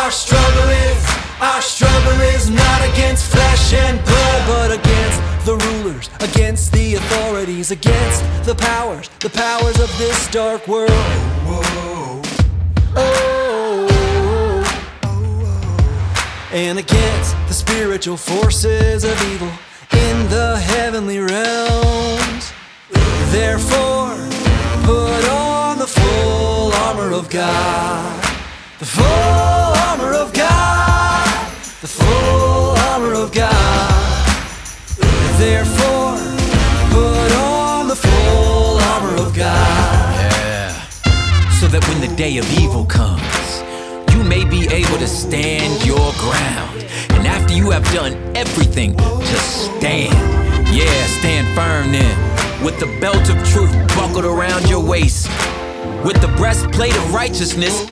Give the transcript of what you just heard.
Our struggle is not against flesh and blood, but against the rulers, against the authorities, against the powers of this dark world. And against the spiritual forces of evil in the heavenly realms. Therefore, put on the full armor of God. The full armor of God. The full armor of God. Therefore, put on the full armor of God. Yeah. So that when the day of evil comes, you may be able to stand your ground. And after you have done everything, to stand. Yeah, stand firm then. With the belt of truth buckled around your waist. With the breastplate of righteousness